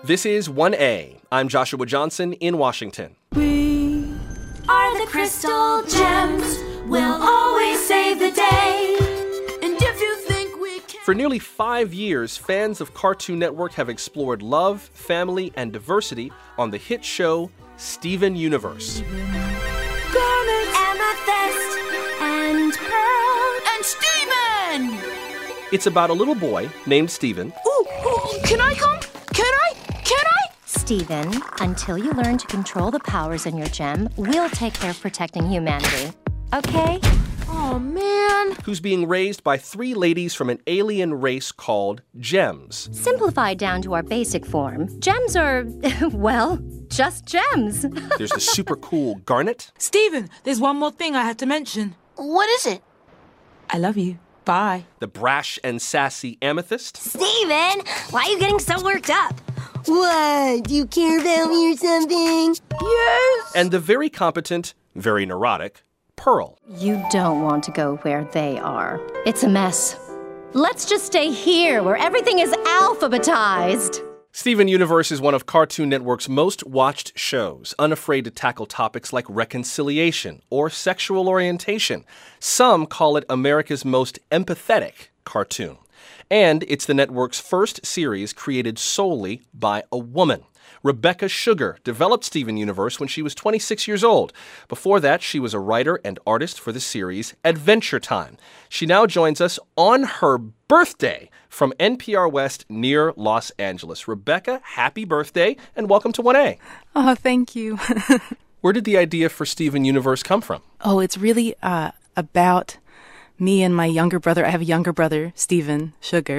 This is 1A. I'm Joshua Johnson in Washington. We are the Crystal Gems. We'll always save the day. And if you think we can... For nearly 5 years, fans of Cartoon Network have explored love, family, and diversity on the hit show Steven Universe. Garnet, amethyst, and pearl, and Steven! It's about a little boy named Steven. Ooh, can I come? Can I? Steven, until you learn to control the powers in your gem, we'll take care of protecting humanity. Okay? Oh, man. Who's being raised by 3 ladies from an alien race called Gems. Simplified down to our basic form, gems are, well, just gems. There's the super cool Garnet. Steven, there's one more thing I had to mention. What is it? I love you. Bye. The brash and sassy Amethyst. Steven, why are you getting so worked up? What? Do you care about me or something? Yes. And the very competent, very neurotic Pearl. You don't want to go where they are. It's a mess. Let's just stay here where everything is alphabetized. Steven Universe is one of Cartoon Network's most watched shows, unafraid to tackle topics like reconciliation or sexual orientation. Some call it America's most empathetic cartoon. And it's the network's first series created solely by a woman. Rebecca Sugar developed Steven Universe when she was 26 years old. Before that, she was a writer and artist for the series Adventure Time. She now joins us on her birthday from NPR West near Los Angeles. Rebecca, happy birthday and welcome to 1A. Oh, thank you. Where did the idea for Steven Universe come from? Oh, it's really about me and my younger brother. I have a younger brother, Steven Sugar.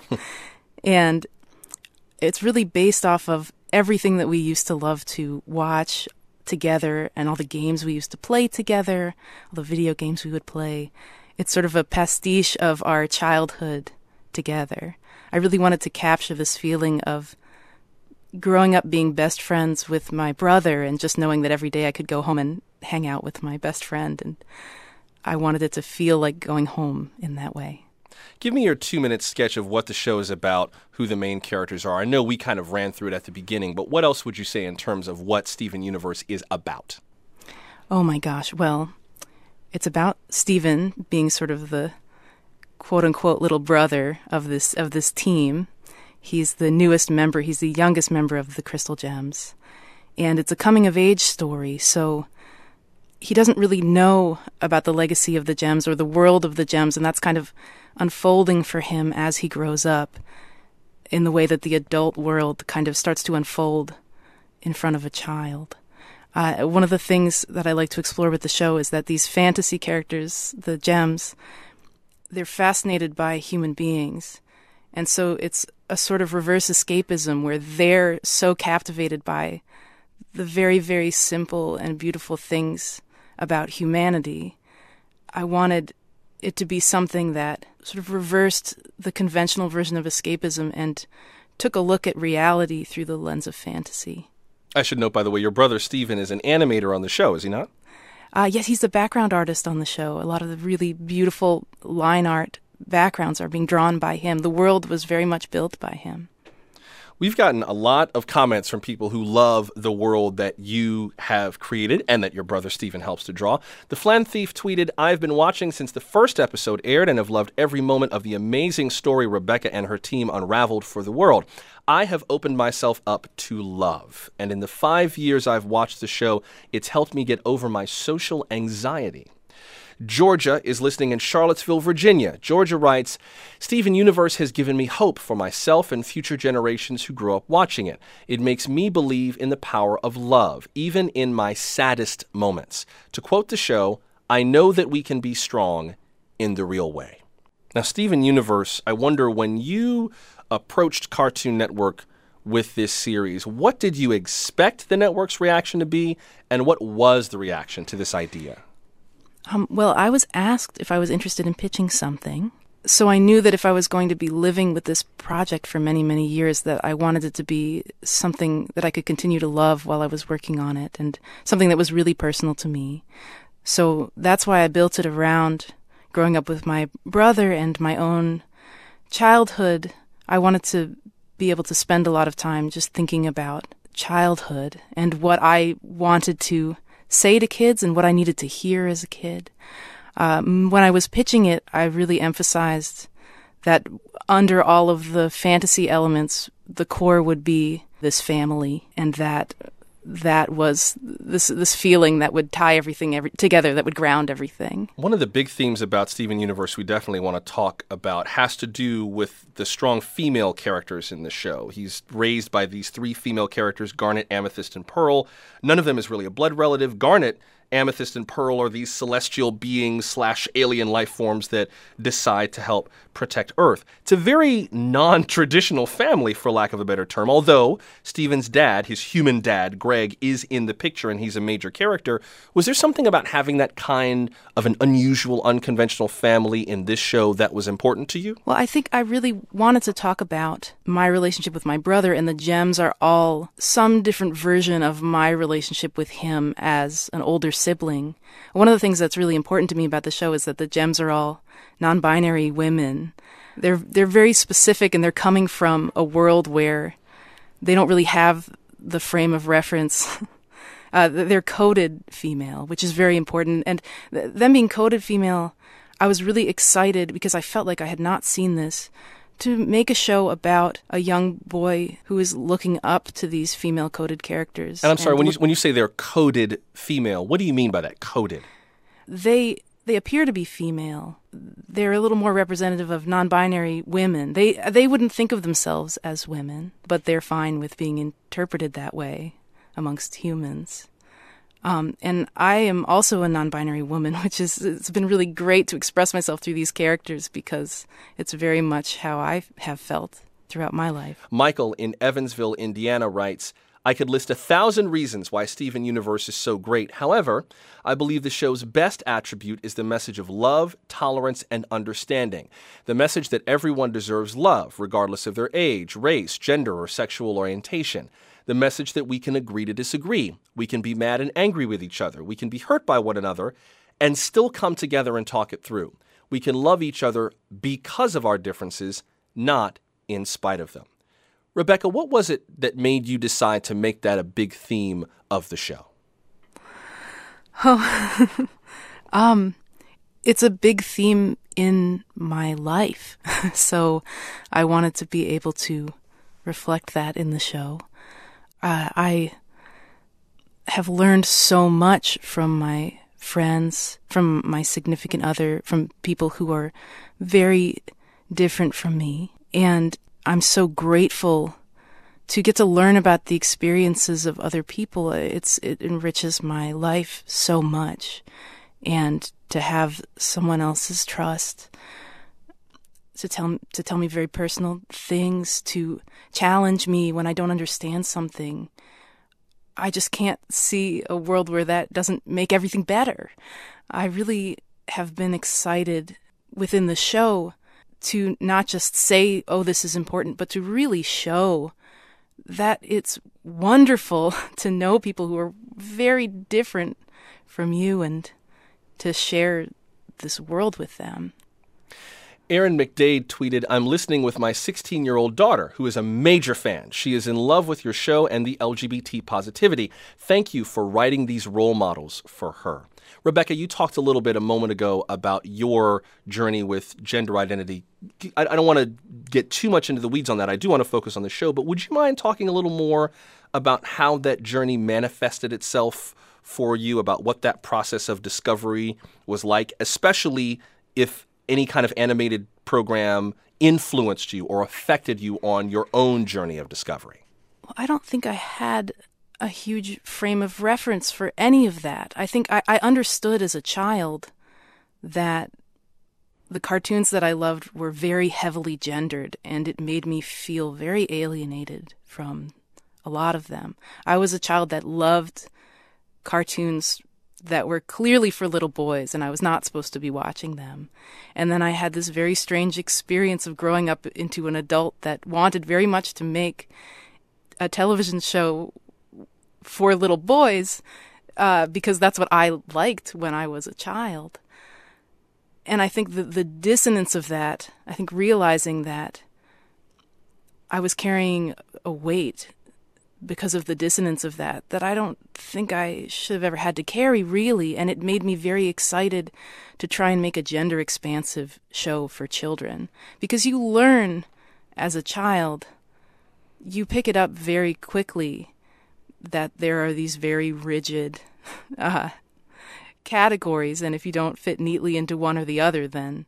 And it's really based off of everything that we used to love to watch together and all the games we used to play together, all the video games we would play. It's sort of a pastiche of our childhood together. I really wanted to capture this feeling of growing up being best friends with my brother and just knowing that every day I could go home and hang out with my best friend. And I wanted it to feel like going home in that way. Give me your 2-minute sketch of what the show is about, who the main characters are. I know we kind of ran through it at the beginning, but what else would you say in terms of what Steven Universe is about? Oh my gosh, well, it's about Steven being sort of the quote-unquote little brother of this team. He's the newest member, he's the youngest member of the Crystal Gems. And it's a coming-of-age story, so he doesn't really know about the legacy of the gems or the world of the gems, and that's kind of unfolding for him as he grows up in the way that the adult world kind of starts to unfold in front of a child. One of the things that I like to explore with the show is that these fantasy characters, the gems, they're fascinated by human beings. And so it's a sort of reverse escapism where they're so captivated by the very, very simple and beautiful things about humanity. I wanted it to be something that sort of reversed the conventional version of escapism and took a look at reality through the lens of fantasy. I should note, by the way, your brother Steven is an animator on the show, is he not? Yes, he's the background artist on the show. A lot of the really beautiful line art backgrounds are being drawn by him. The world was very much built by him. We've gotten a lot of comments from people who love the world that you have created and that your brother Steven helps to draw. The Flan Thief tweeted, "I've been watching since the first episode aired and have loved every moment of the amazing story Rebecca and her team unraveled for the world. I have opened myself up to love, and in the 5 years I've watched the show, it's helped me get over my social anxiety." Georgia is listening in Charlottesville, Virginia. Georgia writes, "Steven Universe has given me hope for myself and future generations who grow up watching it. It makes me believe in the power of love, even in my saddest moments. To quote the show, I know that we can be strong in the real way." Now, Steven Universe, I wonder, when you approached Cartoon Network with this series, what did you expect the network's reaction to be, and what was the reaction to this idea? Well, I was asked if I was interested in pitching something. So I knew that if I was going to be living with this project for many, many years, that I wanted it to be something that I could continue to love while I was working on it, and something that was really personal to me. So that's why I built it around growing up with my brother and my own childhood. I wanted to be able to spend a lot of time just thinking about childhood and what I wanted to say to kids and what I needed to hear as a kid. When I was pitching it, I really emphasized that under all of the fantasy elements, the core would be this family, and that was this feeling that would tie everything together, that would ground everything. One of the big themes about Steven Universe we definitely want to talk about has to do with the strong female characters in the show. He's raised by these 3 female characters, Garnet, Amethyst, and Pearl. None of them is really a blood relative. Garnet, Amethyst, and Pearl are these celestial beings / alien life forms that decide to help protect Earth. It's a very non-traditional family, for lack of a better term, although Steven's dad, his human dad, Greg, is in the picture and he's a major character. Was there something about having that kind of an unusual, unconventional family in this show that was important to you? Well, I think I really wanted to talk about my relationship with my brother, and the gems are all some different version of my relationship with him as an older sibling. One of the things that's really important to me about the show is that the gems are all non-binary women. They're very specific, and they're coming from a world where they don't really have the frame of reference. They're coded female, which is very important. And them being coded female, I was really excited because I felt like I had not seen this, to make a show about a young boy who is looking up to these female coded characters. And I'm sorry, when you say they're coded female, what do you mean by that, coded? They appear to be female. They're a little more representative of non-binary women. They wouldn't think of themselves as women, but they're fine with being interpreted that way amongst humans. And I am also a non-binary woman, it's been really great to express myself through these characters because it's very much how I have felt throughout my life. Michael in Evansville, Indiana writes, I could list 1,000 reasons why Steven Universe is so great. However, I believe the show's best attribute is the message of love, tolerance, and understanding. The message that everyone deserves love, regardless of their age, race, gender, or sexual orientation. The message that we can agree to disagree. We can be mad and angry with each other. We can be hurt by one another and still come together and talk it through. We can love each other because of our differences, not in spite of them. Rebecca, what was it that made you decide to make that a big theme of the show? It's a big theme in my life. So I wanted to be able to reflect that in the show. I have learned so much from my friends, from my significant other, from people who are very different from me. And I'm so grateful to get to learn about the experiences of other people. It enriches my life so much. And to have someone else's trust to tell me very personal things, to challenge me when I don't understand something. I just can't see a world where that doesn't make everything better. I really have been excited within the show to not just say, oh, this is important, but to really show that it's wonderful to know people who are very different from you and to share this world with them. Aaron McDade tweeted, I'm listening with my 16-year-old daughter, who is a major fan. She is in love with your show and the LGBT positivity. Thank you for writing these role models for her. Rebecca, you talked a little bit a moment ago about your journey with gender identity. I don't want to get too much into the weeds on that. I do want to focus on the show, but would you mind talking a little more about how that journey manifested itself for you, about what that process of discovery was like, especially if any kind of animated program influenced you or affected you on your own journey of discovery? Well, I don't think I had a huge frame of reference for any of that. I think I understood as a child that the cartoons that I loved were very heavily gendered, and it made me feel very alienated from a lot of them. I was a child that loved cartoons that were clearly for little boys, and I was not supposed to be watching them. And then I had this very strange experience of growing up into an adult that wanted very much to make a television show for little boys, because that's what I liked when I was a child. And I think the dissonance of that, I think realizing that I was carrying a weight because of the dissonance of that I don't think I should have ever had to carry, really. And it made me very excited to try and make a gender expansive show for children. Because you learn as a child, you pick it up very quickly that there are these very rigid categories. And if you don't fit neatly into one or the other, then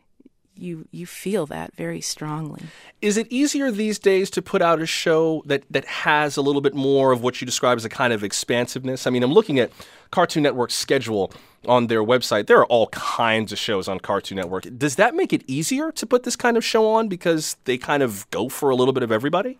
you feel that very strongly. Is it easier these days to put out a show that has a little bit more of what you describe as a kind of expansiveness? I mean, I'm looking at Cartoon Network's schedule on their website. There are all kinds of shows on Cartoon Network. Does that make it easier to put this kind of show on because they kind of go for a little bit of everybody?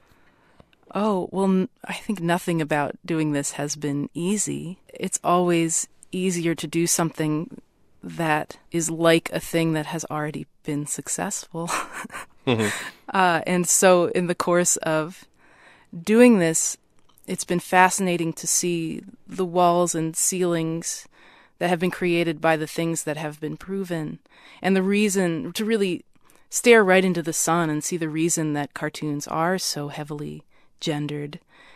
Oh, well, I think nothing about doing this has been easy. It's always easier to do something that is like a thing that has already been successful. Mm-hmm. And so in the course of doing this, it's been fascinating to see the walls and ceilings that have been created by the things that have been proven. And the reason to really stare right into the sun and see the reason that cartoons are so heavily gendered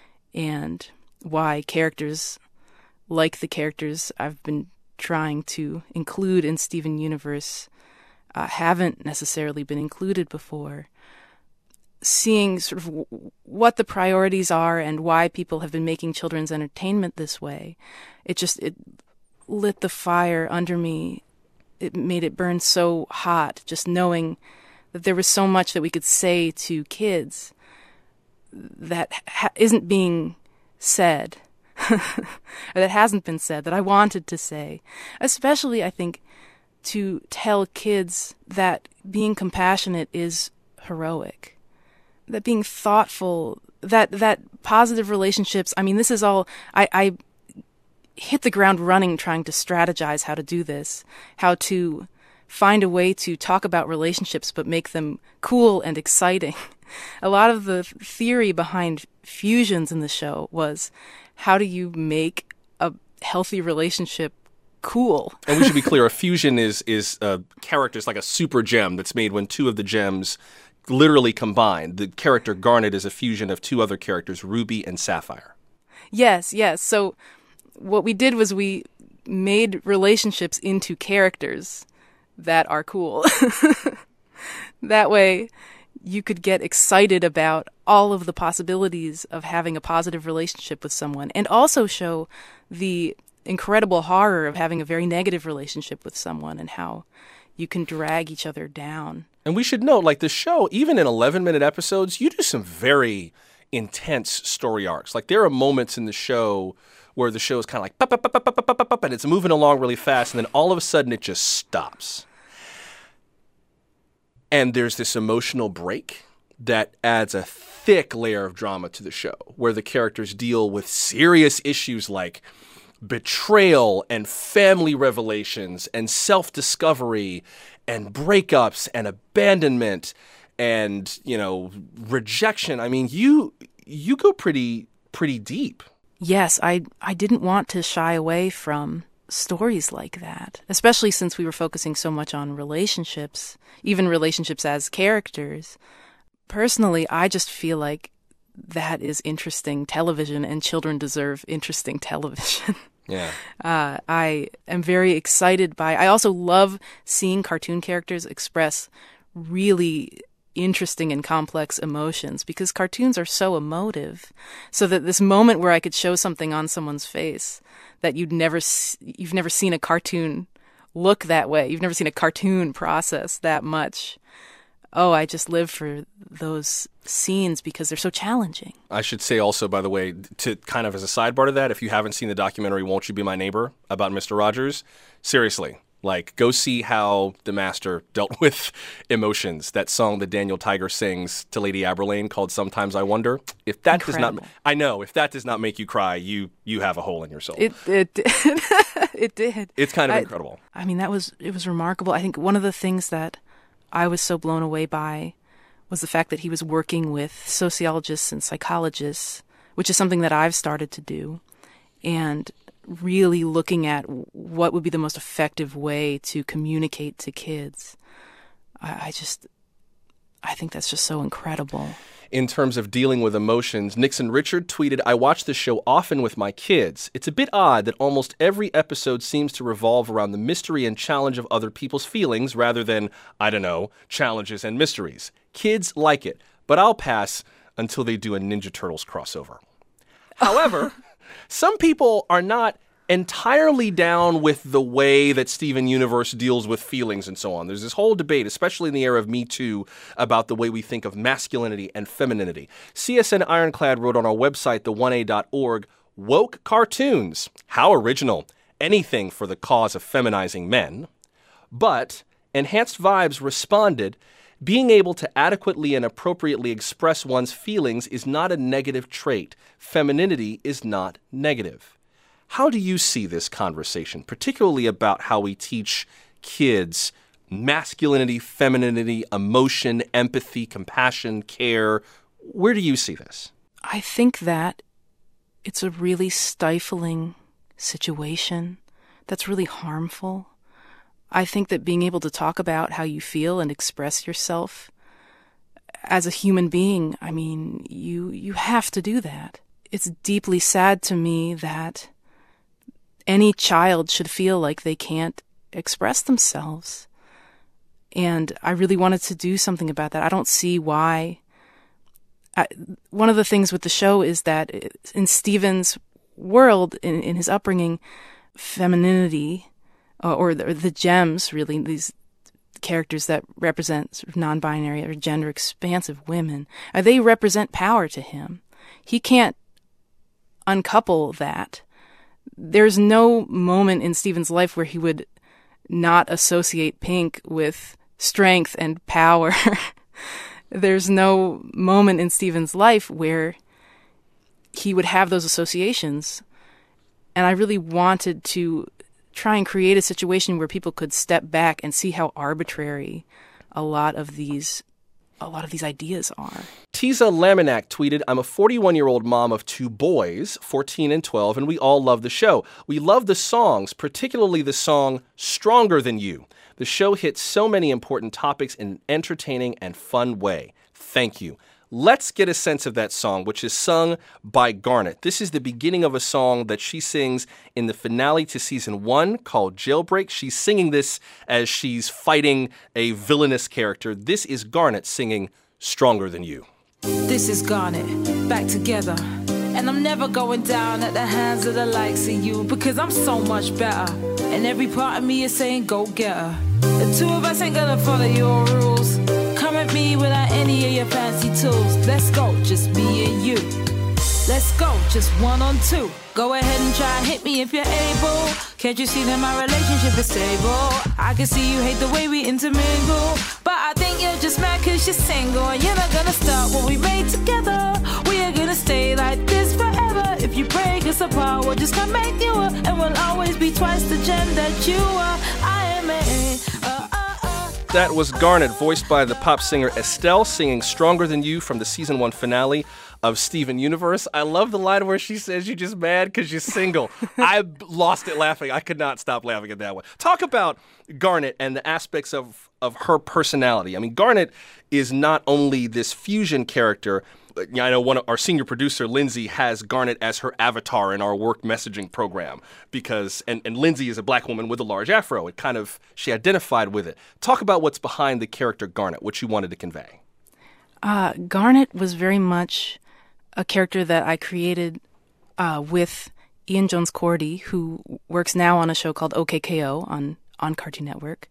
and why characters like the characters I've been trying to include in Steven Universe haven't necessarily been included before. Seeing sort of what the priorities are and why people have been making children's entertainment this way, it lit the fire under me. It made it burn so hot, just knowing that there was so much that we could say to kids that isn't being said. Or that hasn't been said, that I wanted to say. Especially, I think, to tell kids that being compassionate is heroic. That being thoughtful, that positive relationships, I mean, this is all, I hit the ground running trying to strategize how to do this, how to find a way to talk about relationships but make them cool and exciting. A lot of the theory behind fusions in the show was, how do you make a healthy relationship cool? And we should be clear, a fusion is characters like a super gem that's made when two of the gems literally combine. The character Garnet is a fusion of two other characters, Ruby and Sapphire. Yes. So what we did was we made relationships into characters that are cool. That way you could get excited about all of the possibilities of having a positive relationship with someone, and also show the incredible horror of having a very negative relationship with someone and how you can drag each other down. And we should note, like the show, even in 11-minute episodes, you do some very intense story arcs. Like there are moments in the show where the show is kind of like, pop, pop, pop, pop, pop, pop, pop, and it's moving along really fast, and then all of a sudden it just stops. And there's this emotional break that adds a thick layer of drama to the show, where the characters deal with serious issues like betrayal and family revelations and self-discovery and breakups and abandonment and, rejection. I mean, you go pretty deep. Yes, I didn't want to shy away from stories like that, especially since we were focusing so much on relationships, even relationships as characters. Personally, I just feel like that is interesting television, and children deserve interesting television. Yeah. I am very excited I also love seeing cartoon characters express really interesting and complex emotions, because cartoons are so emotive. So that this moment where I could show something on someone's face that you've never seen a cartoon look that way. You've never seen a cartoon process that much. Oh, I just live for those scenes because they're so challenging. I should say also, by the way, to kind of as a sidebar to that, if you haven't seen the documentary Won't You Be My Neighbor about Mr. Rogers, seriously, go see how the master dealt with emotions. That song that Daniel Tiger sings to Lady Aberlane called Sometimes I Wonder. If that Incredible. if that does not make you cry, you have a hole in your soul. It did. It did. It's kind of incredible. I mean, it was remarkable. I think one of the things that I was so blown away by was the fact that he was working with sociologists and psychologists, which is something that I've started to do, and really looking at what would be the most effective way to communicate to kids. I I think that's just so incredible. In terms of dealing with emotions, Nixon Richard tweeted, I watch this show often with my kids. It's a bit odd that almost every episode seems to revolve around the mystery and challenge of other people's feelings rather than, I don't know, challenges and mysteries. Kids like it, but I'll pass until they do a Ninja Turtles crossover. However, some people are not entirely down with the way that Steven Universe deals with feelings and so on. There's this whole debate, especially in the era of Me Too, about the way we think of masculinity and femininity. CSN Ironclad wrote on our website, the1a.org, woke cartoons. How original. Anything for the cause of feminizing men. But Enhanced Vibes responded, being able to adequately and appropriately express one's feelings is not a negative trait. Femininity is not negative. How do you see this conversation, particularly about how we teach kids masculinity, femininity, emotion, empathy, compassion, care? Where do you see this? I think that it's a really stifling situation that's really harmful. I think that being able to talk about how you feel and express yourself as a human being, I mean, you have to do that. It's deeply sad to me that any child should feel like they can't express themselves. And I really wanted to do something about that. I don't see why. One of the things with the show is that in Steven's world, in his upbringing, femininity, or the gems, really, these characters that represent sort of non-binary or gender-expansive women, they represent power to him. He can't uncouple that. There's no moment in Steven's life where he would not associate pink with strength and power. There's no moment in Steven's life where he would have those associations. And I really wanted to try and create a situation where people could step back and see how arbitrary a lot of these ideas are. Tiza Laminack tweeted, I'm a 41-year-old mom of 2 boys, 14 and 12, and we all love the show. We love the songs, particularly the song Stronger Than You. The show hits so many important topics in an entertaining and fun way. Thank you. Let's get a sense of that song, which is sung by Garnet. This is the beginning of a song that she sings in the finale to season 1 called Jailbreak. She's singing this as she's fighting a villainous character. This is Garnet singing Stronger Than You. This is Garnet, back together. And I'm never going down at the hands of the likes of you, because I'm so much better. And every part of me is saying, go get her. The two of us ain't gonna follow your rules. Come at me without any of your fancy tools. Let's go, just me and you. Let's go, just 1 on 2. Go ahead and try and hit me if you're able. Can't you see that my relationship is stable? I can see you hate the way we intermingle, but I think you're just mad cause you're single. And you're not gonna start what we made together. We are gonna stay like this forever. If you break us apart, we'll just come back newer, and we'll always be twice the gem that you are. I am a That was Garnet, voiced by the pop singer Estelle, singing Stronger Than You from the season 1 finale of Steven Universe. I love the line where she says you're just mad because you're single. I lost it laughing. I could not stop laughing at that one. Talk about Garnet and the aspects of her personality. I mean, Garnet is not only this fusion character. I know our senior producer, Lindsay, has Garnet as her avatar in our work messaging program because, and Lindsay is a black woman with a large afro. She identified with it. Talk about what's behind the character Garnet, what you wanted to convey. Garnet was very much a character that I created with Ian Jones-Cordy, who works now on a show called OKKO on Cartoon Network.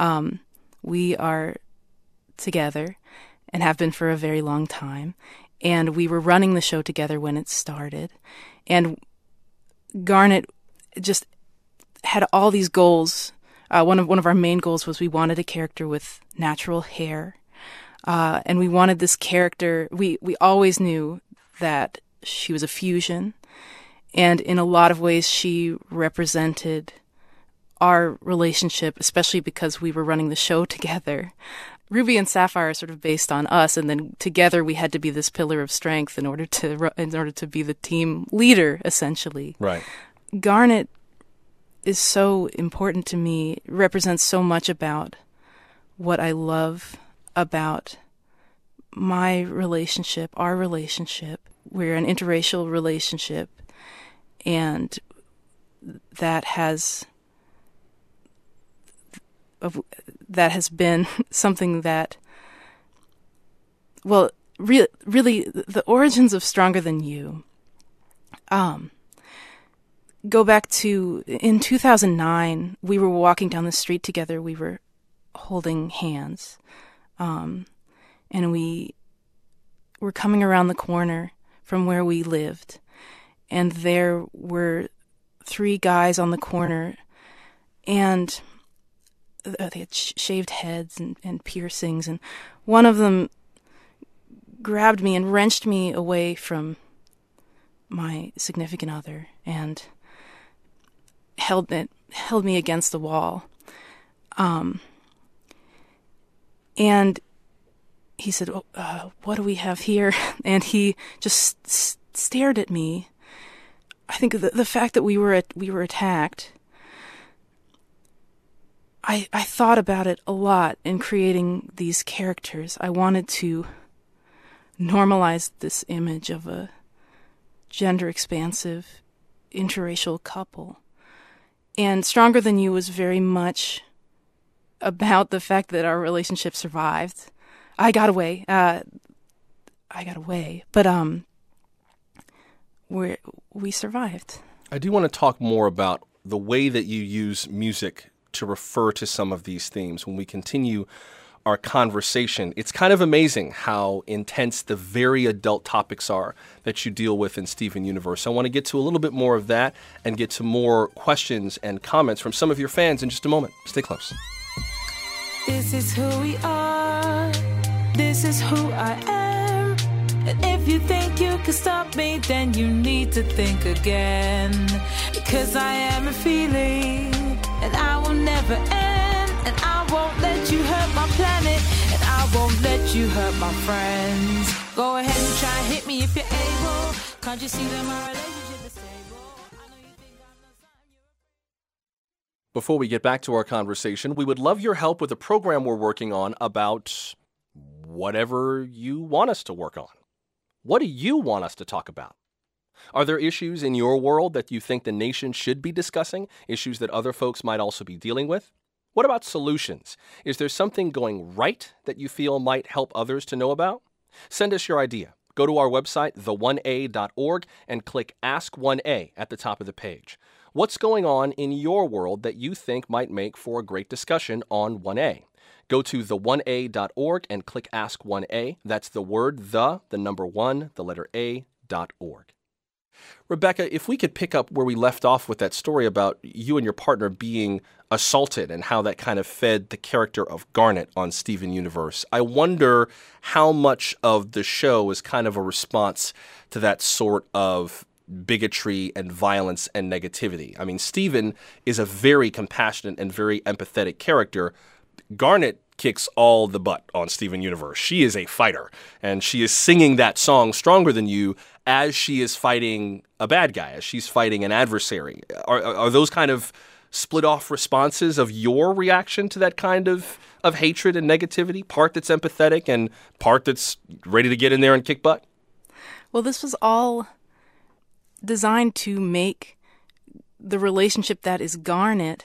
We are together and have been for a very long time. And we were running the show together when it started. And Garnet just had all these goals. One of our main goals was we wanted a character with natural hair. And we wanted this character, we always knew that she was a fusion. And in a lot of ways, she represented our relationship, especially because we were running the show together. Ruby and Sapphire are sort of based on us, and then together we had to be this pillar of strength in order to be the team leader, essentially. Right. Garnet is so important to me, represents so much about what I love about my relationship, our relationship, we're an interracial relationship, and that has been something that, well, really, the origins of Stronger Than You go back to, in 2009, we were walking down the street together, we were holding hands, and we were coming around the corner from where we lived, and there were 3 guys on the corner, and they had shaved heads and piercings, and one of them grabbed me and wrenched me away from my significant other and held me against the wall. And he said, what do we have here? And he just stared at me. I think the fact that we were attacked, I thought about it a lot in creating these characters. I wanted to normalize this image of a gender-expansive, interracial couple. And Stronger Than You was very much about the fact that our relationship survived. I got away. But we survived. I do want to talk more about the way that you use music to refer to some of these themes when we continue our conversation. It's kind of amazing how intense the very adult topics are that you deal with in Steven Universe. I want to get to a little bit more of that and get to more questions and comments from some of your fans in just a moment. Stay close. This is who we are. This is who I am. And if you think you can stop me, then you need to think again. Because I am a feeling, and I will never end. And I won't let you hurt my planet, and I won't let you hurt my friends. Go ahead and try and hit me if you're able. Can't you see that my relationship is stable? I know you think I'm not something you're... Before we get back to our conversation, we would love your help with a program we're working on about whatever you want us to work on. What do you want us to talk about? Are there issues in your world that you think the nation should be discussing? Issues that other folks might also be dealing with? What about solutions? Is there something going right that you feel might help others to know about? Send us your idea. Go to our website, the1a.org, and click Ask 1A at the top of the page. What's going on in your world that you think might make for a great discussion on 1A? Go to the1a.org and click Ask 1A. That's the word the number 1, the letter A.org. Rebecca, if we could pick up where we left off with that story about you and your partner being assaulted and how that kind of fed the character of Garnet on Steven Universe, I wonder how much of the show is kind of a response to that sort of bigotry and violence and negativity. I mean, Steven is a very compassionate and very empathetic character. Garnet kicks all the butt on Steven Universe. She is a fighter, and she is singing that song Stronger Than You as she is fighting a bad guy, as she's fighting an adversary. Are those kind of split-off responses of your reaction to that kind of hatred and negativity? Part that's empathetic and part that's ready to get in there and kick butt? Well, this was all designed to make the relationship that is Garnet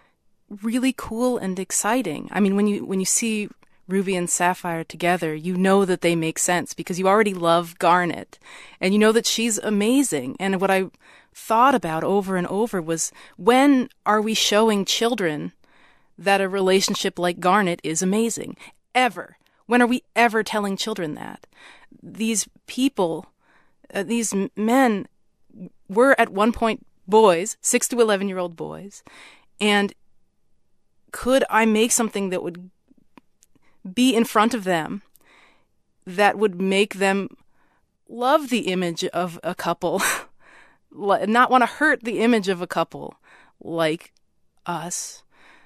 really cool and exciting. I mean, when you see Ruby and Sapphire together, you know that they make sense because you already love Garnet and you know that she's amazing. And what I thought about over and over was, when are we showing children that a relationship like Garnet is amazing? Ever. When are we ever telling children that? These people, these men were at one point boys, 6 to 11-year-old boys, and could I make something that would be in front of them that would make them love the image of a couple, not want to hurt the image of a couple like us?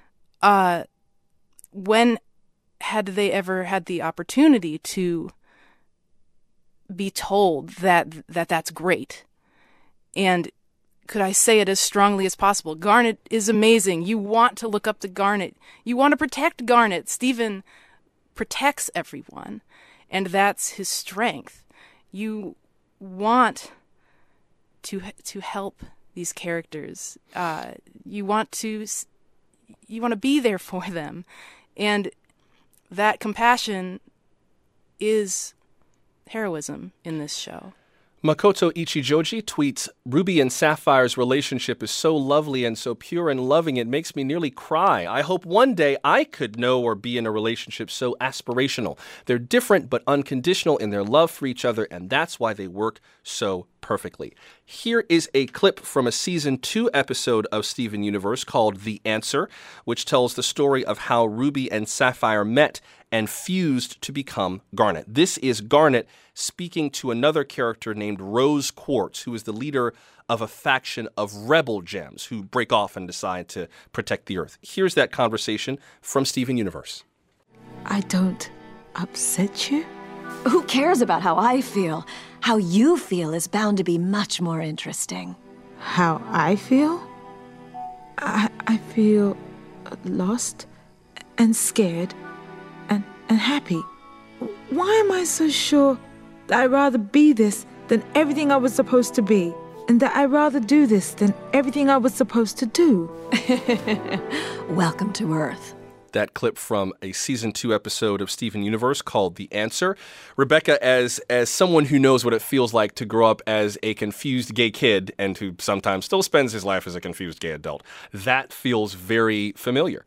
When had they ever had the opportunity to be told that that's great? And could I say it as strongly as possible? Garnet is amazing. You want to look up to Garnet. You want to protect Garnet. Steven protects everyone. And that's his strength. You want to help these characters. You want to be there for them. And that compassion is heroism in this show. Makoto Ichijoji tweets, Ruby and Sapphire's relationship is so lovely and so pure and loving it makes me nearly cry. I hope one day I could know or be in a relationship so aspirational. They're different but unconditional in their love for each other, and that's why they work so perfectly. Here is a clip from a season 2 episode of Steven Universe called The Answer, which tells the story of how Ruby and Sapphire met and fused to become Garnet. This is Garnet speaking to another character named Rose Quartz, who is the leader of a faction of rebel gems who break off and decide to protect the Earth. Here's that conversation from Steven Universe. I don't upset you? Who cares about how I feel? How you feel is bound to be much more interesting. How I feel? I feel lost and scared and happy. Why am I so sure that I'd rather be this than everything I was supposed to be? And that I'd rather do this than everything I was supposed to do? Welcome to Earth. That clip from a season 2 episode of Steven Universe called The Answer. Rebecca, as someone who knows what it feels like to grow up as a confused gay kid and who sometimes still spends his life as a confused gay adult, that feels very familiar.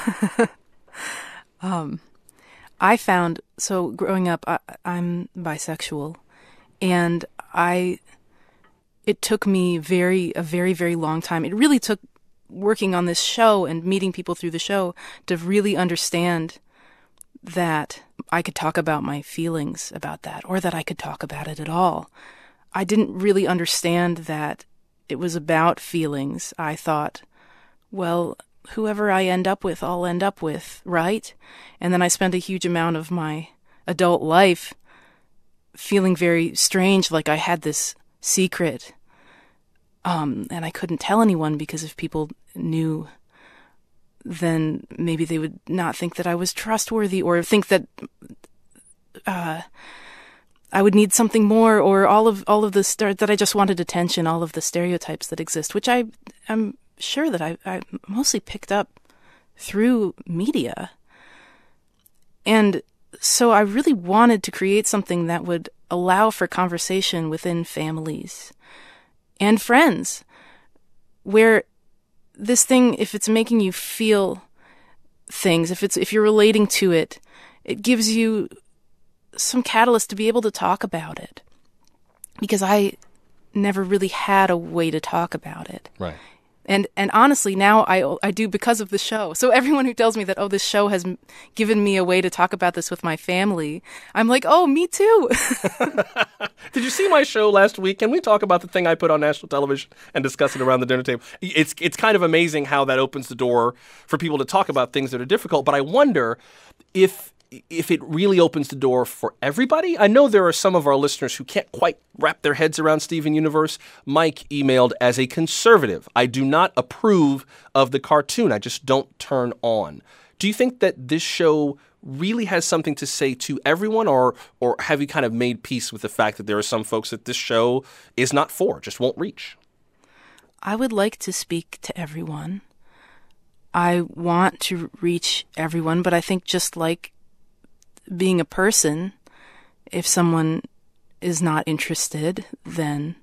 I found, so growing up, I'm bisexual, and it took me a very, very long time. It really took working on this show and meeting people through the show to really understand that I could talk about my feelings about that, or that I could talk about it at all. I didn't really understand that it was about feelings. I thought, well, whoever I end up with, I'll end up with, right? And then I spent a huge amount of my adult life feeling very strange, like I had this secret, and I couldn't tell anyone because if people knew, then maybe they would not think that I was trustworthy, or think that I would need something more, or all of the that I just wanted attention, all of the stereotypes that exist, which I'm sure that I mostly picked up through media. And so I really wanted to create something that would allow for conversation within families and friends, where this thing, if it's making you feel things, if you're relating to it, it gives you some catalyst to be able to talk about it. Because I never really had a way to talk about it. Right. And honestly, now I do because of the show. So everyone who tells me that, oh, this show has given me a way to talk about this with my family, I'm like, oh, me too. Did you see my show last week? Can we talk about the thing I put on national television and discuss it around the dinner table? It's kind of amazing how that opens the door for people to talk about things that are difficult. But I wonder if it really opens the door for everybody. I know there are some of our listeners who can't quite wrap their heads around Steven Universe. Mike emailed, as a conservative, I do not approve of the cartoon. I just don't turn on. Do you think that this show really has something to say to everyone, or have you kind of made peace with the fact that there are some folks that this show is not for, just won't reach? I would like to speak to everyone. I want to reach everyone, but I think just like being a person, if someone is not interested, then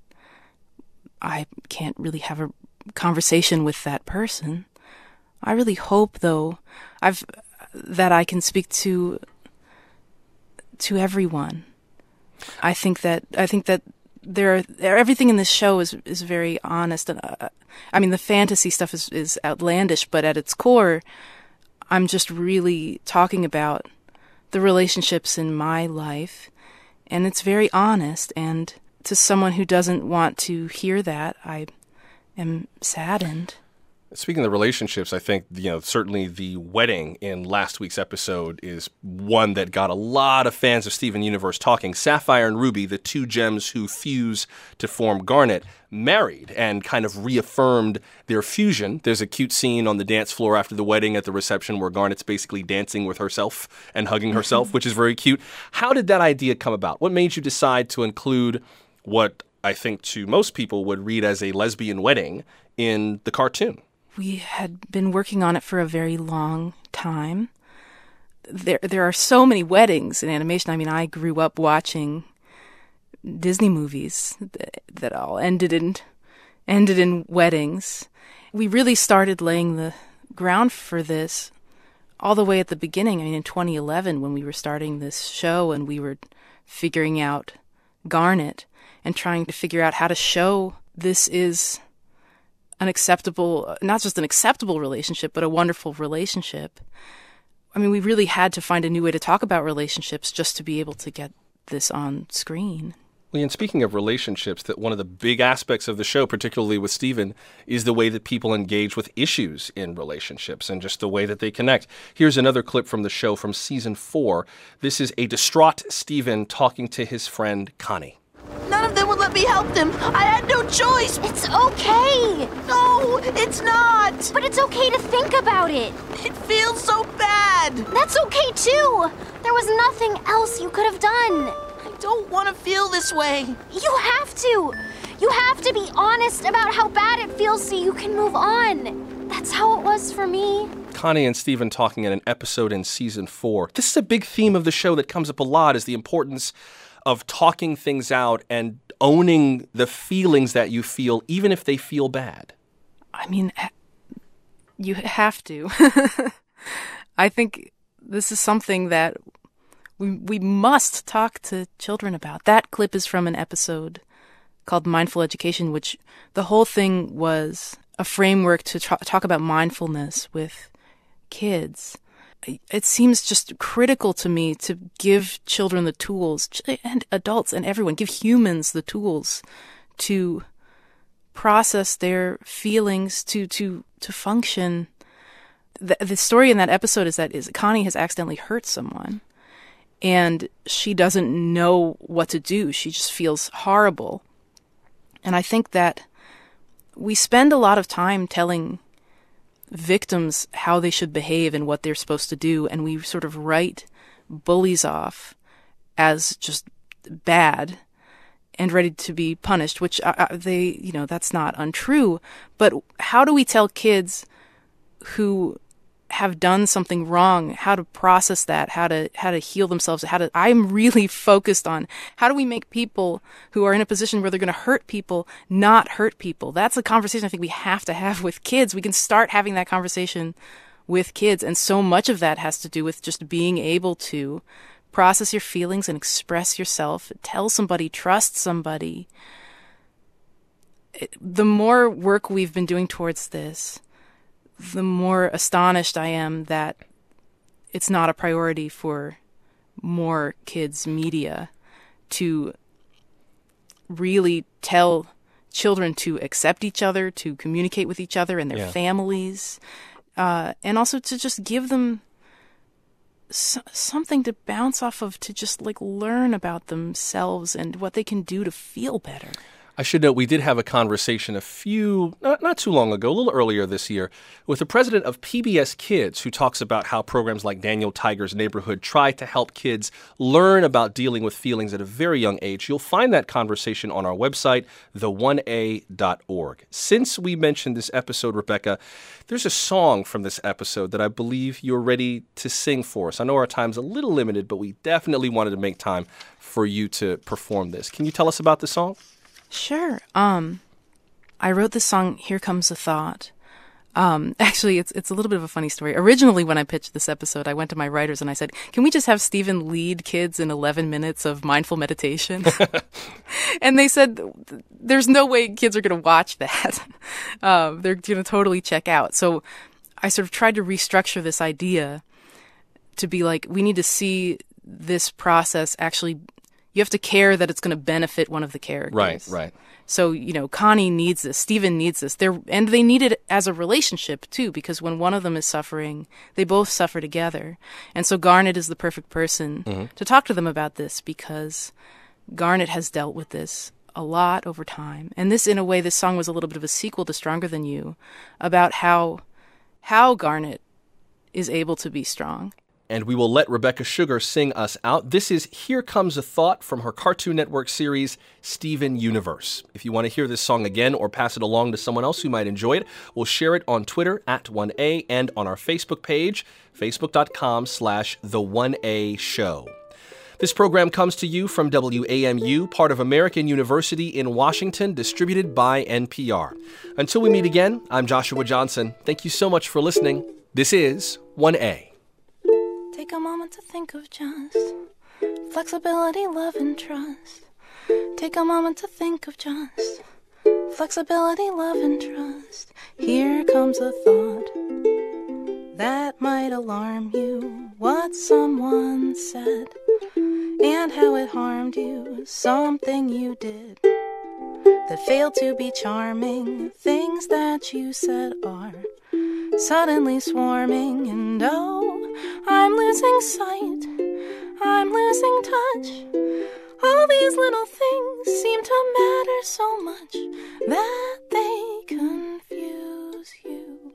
I can't really have a conversation with that person. I really hope, though, that I can speak to everyone. I think that everything in this show is very honest, and I mean the fantasy stuff is outlandish, but at its core, I'm just really talking about the relationships in my life, and it's very honest. And to someone who doesn't want to hear that, I am saddened. Speaking of relationships, I think, certainly the wedding in last week's episode is one that got a lot of fans of Steven Universe talking. Sapphire and Ruby, the two gems who fuse to form Garnet, married and kind of reaffirmed their fusion. There's a cute scene on the dance floor after the wedding at the reception where Garnet's basically dancing with herself and hugging herself, which is very cute. How did that idea come about? What made you decide to include what I think to most people would read as a lesbian wedding in the cartoon? We had been working on it for a very long time. There are so many weddings in animation. I mean, I grew up watching Disney movies that all ended in weddings. We really started laying the ground for this all the way at the beginning. I mean, in 2011, when we were starting this show and we were figuring out Garnet and trying to figure out how to show this is not just an acceptable relationship, but a wonderful relationship. I mean, we really had to find a new way to talk about relationships just to be able to get this on screen. Well, and speaking of relationships, that one of the big aspects of the show, particularly with Steven, is the way that people engage with issues in relationships and just the way that they connect. Here's another clip from the show from season 4. This is a distraught Steven talking to his friend Connie. None of them would let me help them. I had no choice. It's okay. No, it's not. But it's okay to think about it. It feels so bad. That's okay, too. There was nothing else you could have done. I don't want to feel this way. You have to. You have to be honest about how bad it feels so you can move on. That's how it was for me. Connie and Steven talking in an episode in season 4. This is a big theme of the show that comes up a lot, is the importance of talking things out and owning the feelings that you feel, even if they feel bad. I mean, you have to. I think this is something that we must talk to children about. That clip is from an episode called Mindful Education, which the whole thing was a framework to talk about mindfulness with kids. It seems just critical to me to give children the tools, and adults and everyone, give humans the tools to process their feelings, to function. The story in that episode is Connie has accidentally hurt someone, and she doesn't know what to do. She just feels horrible. And I think that we spend a lot of time telling victims how they should behave and what they're supposed to do, and we sort of write bullies off as just bad and ready to be punished, which that's not untrue. But how do we tell kids who have done something wrong how to process that, how to heal themselves, I'm really focused on how do we make people who are in a position where they're going to hurt people not hurt people. That's a conversation I think we have to have with kids. We can start having that conversation with kids, and so much of that has to do with just being able to process your feelings and express yourself, tell somebody, trust somebody. The more work we've been doing towards this, the more astonished I am that it's not a priority for more kids' media to really tell children to accept each other, to communicate with each other and their families, and also to just give them something to bounce off of, to just learn about themselves and what they can do to feel better. I should note we did have a conversation not too long ago, a little earlier this year, with the president of PBS Kids, who talks about how programs like Daniel Tiger's Neighborhood try to help kids learn about dealing with feelings at a very young age. You'll find that conversation on our website, the1a.org. Since we mentioned this episode, Rebecca, there's a song from this episode that I believe you're ready to sing for us. I know our time's a little limited, but we definitely wanted to make time for you to perform this. Can you tell us about the song? Sure. I wrote this song, Here Comes a Thought. Actually, it's a little bit of a funny story. Originally, when I pitched this episode, I went to my writers and I said, can we just have Steven lead kids in 11 minutes of mindful meditation? And they said, there's no way kids are going to watch that. They're going to totally check out. So I sort of tried to restructure this idea to be like, we need to see this process actually. you have to care that it's going to benefit one of the characters. Right. So, Connie needs this, Steven needs this. And they need it as a relationship, too, because when one of them is suffering, they both suffer together. And so Garnet is the perfect person to talk to them about this, because Garnet has dealt with this a lot over time. And this, in a way, this song was a little bit of a sequel to Stronger Than You, about how Garnet is able to be strong. And we will let Rebecca Sugar sing us out. This is Here Comes a Thought from her Cartoon Network series, Steven Universe. If you want to hear this song again or pass it along to someone else who might enjoy it, we'll share it on Twitter @1A and on our Facebook page, facebook.com/The1A Show. This program comes to you from WAMU, part of American University in Washington, distributed by NPR. Until we meet again, I'm Joshua Johnson. Thank you so much for listening. This is 1A. Take a moment to think of just flexibility, love, and trust. Take a moment to think of just flexibility, love, and trust. Here comes a thought that might alarm you. What someone said and how it harmed you. Something you did that failed to be charming. Things that you said are suddenly swarming, and oh, I'm losing sight, I'm losing touch. All these little things seem to matter so much that they confuse you,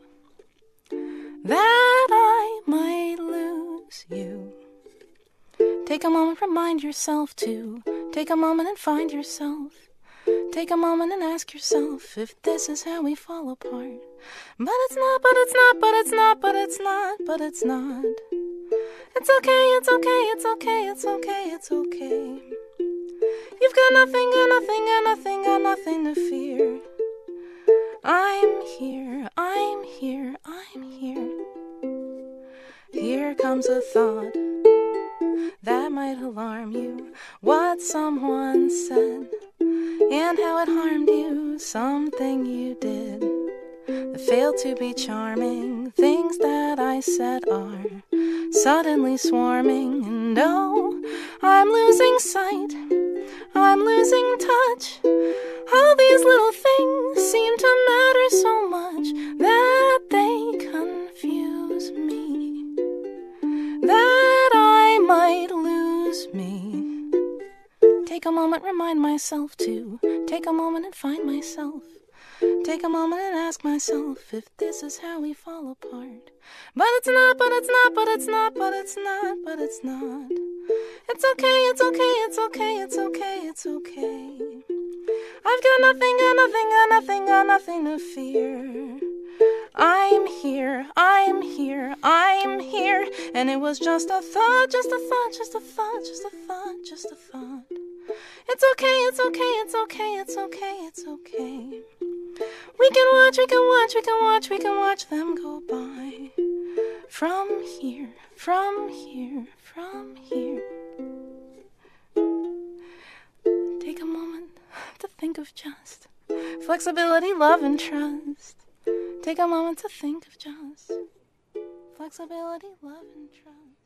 that I might lose you. Take a moment, remind yourself to take a moment and find yourself. Take a moment and ask yourself if this is how we fall apart. But it's not, but it's not, but it's not, but it's not, but it's not. It's okay, it's okay, it's okay, it's okay, it's okay. You've got nothing, got nothing, got nothing, got nothing to fear. I'm here, I'm here, I'm here. Here comes a thought that might alarm you. What someone said and how it harmed you. Something you did that failed to be charming. Things that I said are suddenly swarming, and oh, I'm losing sight, I'm losing touch. All these little things seem to matter so much that they confuse me, that I might lose me. Take a moment, remind myself to take a moment and find myself. Take a moment and ask myself if this is how we fall apart. But it's not, but it's not, but it's not, but it's not, but it's not. It's okay, it's okay, it's okay, it's okay, it's okay. I've got nothing, got nothing, got nothing, got nothing to fear. I'm here, I'm here, I'm here. And it was just a thought, just a thought, just a thought, just a thought, just a thought. It's okay, it's okay, it's okay, it's okay, it's okay. We can watch, we can watch, we can watch, we can watch them go by. From here, from here, from here. Take a moment to think of just flexibility, love, and trust. Take a moment to think of just flexibility, love, and trust.